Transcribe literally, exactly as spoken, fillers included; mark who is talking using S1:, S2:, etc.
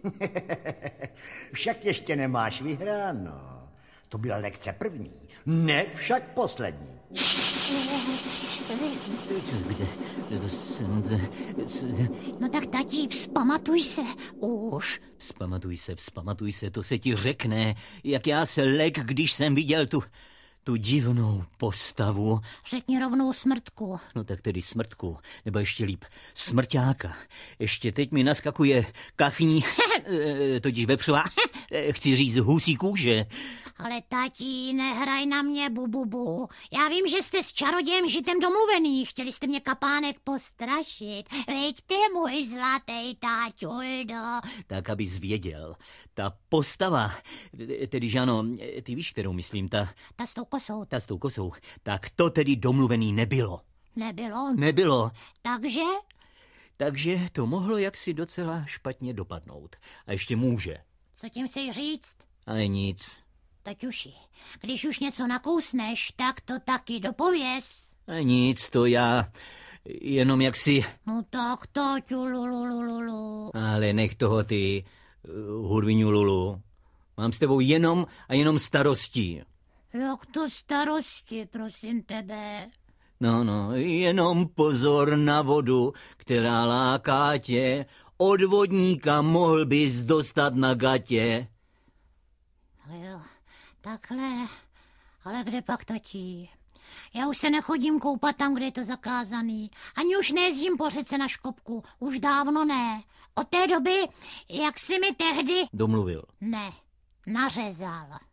S1: Však ještě nemáš vyhráno. To byla lekce první, ne však poslední.
S2: Kde? To jsem...
S3: No tak tati, vzpamatuj se, už.
S2: Vzpamatuj se, vzpamatuj se, to se ti řekne, jak já se lek, když jsem viděl tu... tu divnou postavu.
S3: Řekni rovnou Smrtku.
S2: No tak tedy Smrtku, nebo ještě líp Smrťáka. Ještě teď mi naskakuje kachní, totiž vepřová, chci říct husí kůže.
S3: Ale tati, nehraj na mě bububu. Já vím, že jste s čarodějem Žitem domluvený. Chtěli jste mě, Kapánek, postrašit. Veď ty, můj zlatý táťuldo.
S2: Tak, abys věděl. Ta postava, tedy že ano, ty víš, kterou myslím, ta...
S3: Ta s tou kosou.
S2: Ta s tou kosou. Tak to tedy domluvený nebylo.
S3: Nebylo?
S2: Nebylo.
S3: Takže?
S2: Takže to mohlo jaksi docela špatně dopadnout. A ještě může.
S3: Co tím chceš říct?
S2: Ale nic.
S3: Taťuši, když už něco nakousneš, tak to taky dopověz.
S2: A nic, to já jenom jaksi...
S3: No tak, taťu, lululululu.
S2: Ale nech toho ty, uh, hurviňu Lulu. Mám s tebou jenom a jenom starosti.
S3: Jak to starosti, prosím tebe?
S2: No, no, jenom pozor na vodu, která láká tě. Od vodníka mohl bys dostat na gatě.
S3: Jo, takhle. Ale kde pak, tati? Já už se nechodím koupat tam, kde je to zakázaný. Ani už nejezdím po řece na Škopku. Už dávno ne. Od té doby, jak jsi mi tehdy...
S2: Domluvil.
S3: Ne, nařezal.